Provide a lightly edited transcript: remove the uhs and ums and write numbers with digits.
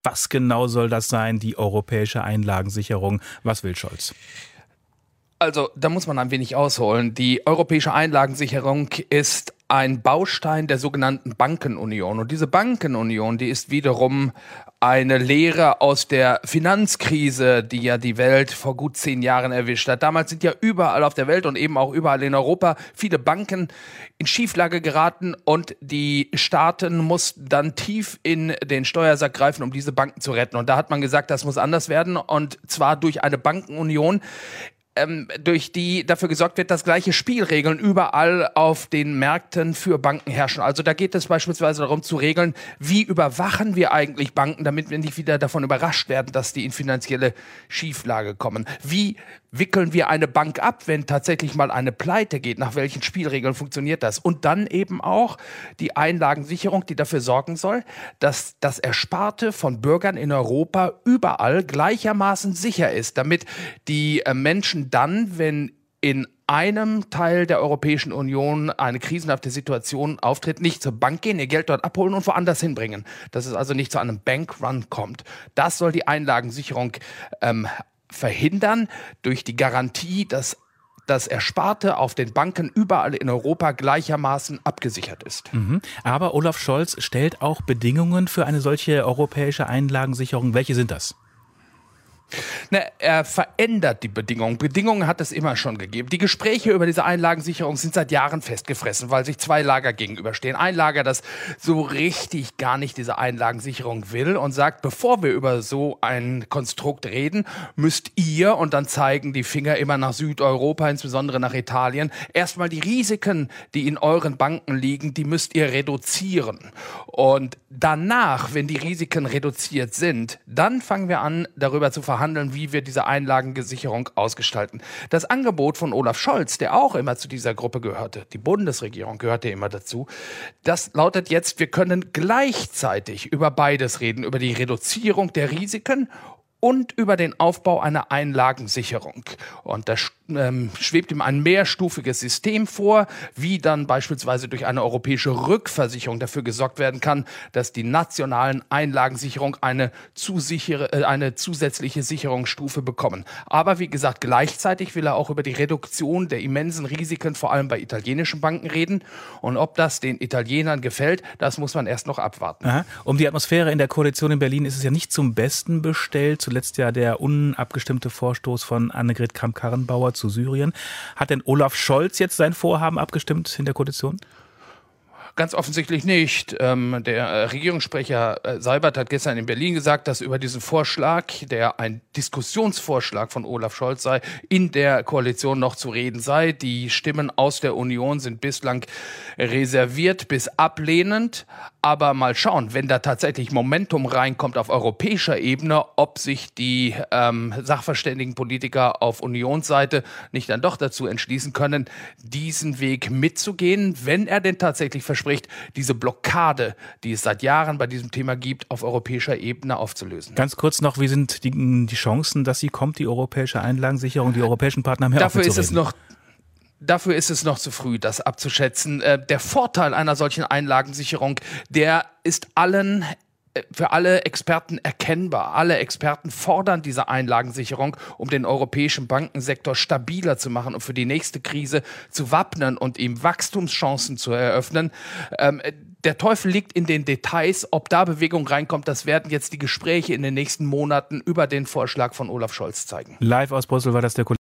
Was genau soll das sein, die europäische Einlagensicherung? Was will Scholz? Also, da muss man ein wenig ausholen. Die europäische Einlagensicherung ist ein Baustein der sogenannten Bankenunion. Und diese Bankenunion, die ist wiederum eine Lehre aus der Finanzkrise, die ja die Welt vor gut 10 Jahren erwischt hat. Damals sind ja überall auf der Welt und eben auch überall in Europa viele Banken in Schieflage geraten und die Staaten mussten dann tief in den Steuersack greifen, um diese Banken zu retten. Und da hat man gesagt, das muss anders werden, und zwar durch eine Bankenunion, durch die dafür gesorgt wird, dass gleiche Spielregeln überall auf den Märkten für Banken herrschen. Also da geht es beispielsweise darum zu regeln, wie überwachen wir eigentlich Banken, damit wir nicht wieder davon überrascht werden, dass die in finanzielle Schieflage kommen. Wie wickeln wir eine Bank ab, wenn tatsächlich mal eine Pleite geht? Nach welchen Spielregeln funktioniert das? Und dann eben auch die Einlagensicherung, die dafür sorgen soll, dass das Ersparte von Bürgern in Europa überall gleichermaßen sicher ist, damit die Menschen dann, wenn in einem Teil der Europäischen Union eine krisenhafte Situation auftritt, nicht zur Bank gehen, ihr Geld dort abholen und woanders hinbringen. Dass es also nicht zu einem Bankrun kommt. Das soll die Einlagensicherung verhindern durch die Garantie, dass das Ersparte auf den Banken überall in Europa gleichermaßen abgesichert ist. Aber Olaf Scholz stellt auch Bedingungen für eine solche europäische Einlagensicherung. Welche sind das? Er verändert die Bedingungen. Bedingungen hat es immer schon gegeben. Die Gespräche über diese Einlagensicherung sind seit Jahren festgefressen, weil sich 2 Lager gegenüberstehen. Ein Lager, das so richtig gar nicht diese Einlagensicherung will und sagt, bevor wir über so ein Konstrukt reden, müsst ihr, und dann zeigen die Finger immer nach Südeuropa, insbesondere nach Italien, erstmal die Risiken, die in euren Banken liegen, die müsst ihr reduzieren. Und danach, wenn die Risiken reduziert sind, dann fangen wir an, darüber zu verhandeln, wie wir diese Einlagensicherung ausgestalten. Das Angebot von Olaf Scholz, der auch immer zu dieser Gruppe gehörte, die Bundesregierung gehörte immer dazu, das lautet jetzt, wir können gleichzeitig über beides reden, über die Reduzierung der Risiken und über den Aufbau einer Einlagensicherung. Und da schwebt ihm ein mehrstufiges System vor, wie dann beispielsweise durch eine europäische Rückversicherung dafür gesorgt werden kann, dass die nationalen Einlagensicherung eine zusätzliche Sicherungsstufe bekommen. Aber wie gesagt, gleichzeitig will er auch über die Reduktion der immensen Risiken, vor allem bei italienischen Banken, reden. Und ob das den Italienern gefällt, das muss man erst noch abwarten. Aha. Um die Atmosphäre in der Koalition in Berlin ist es ja nicht zum Besten bestellt. Zuletzt ja der unabgestimmte Vorstoß von Annegret Kramp-Karrenbauer zu Syrien. Hat denn Olaf Scholz jetzt sein Vorhaben abgestimmt in der Koalition? Ganz offensichtlich nicht. Der Regierungssprecher Seibert hat gestern in Berlin gesagt, dass über diesen Vorschlag, der ein Diskussionsvorschlag von Olaf Scholz sei, in der Koalition noch zu reden sei. Die Stimmen aus der Union sind bislang reserviert bis ablehnend. Aber mal schauen, wenn da tatsächlich Momentum reinkommt auf europäischer Ebene, ob sich die sachverständigen Politiker auf Unionsseite nicht dann doch dazu entschließen können, diesen Weg mitzugehen, wenn er denn tatsächlich verspricht, diese Blockade, die es seit Jahren bei diesem Thema gibt, auf europäischer Ebene aufzulösen. Ganz kurz noch, wie sind die Chancen, dass sie kommt, die europäische Einlagensicherung? Die europäischen Partner haben ja auch mitzureden. Dafür ist es noch zu früh, das abzuschätzen. Der Vorteil einer solchen Einlagensicherung, der ist für alle Experten erkennbar. Alle Experten fordern diese Einlagensicherung, um den europäischen Bankensektor stabiler zu machen und für die nächste Krise zu wappnen und ihm Wachstumschancen zu eröffnen. Der Teufel liegt in den Details. Ob da Bewegung reinkommt, das werden jetzt die Gespräche in den nächsten Monaten über den Vorschlag von Olaf Scholz zeigen. Live aus Brüssel war das der Kollege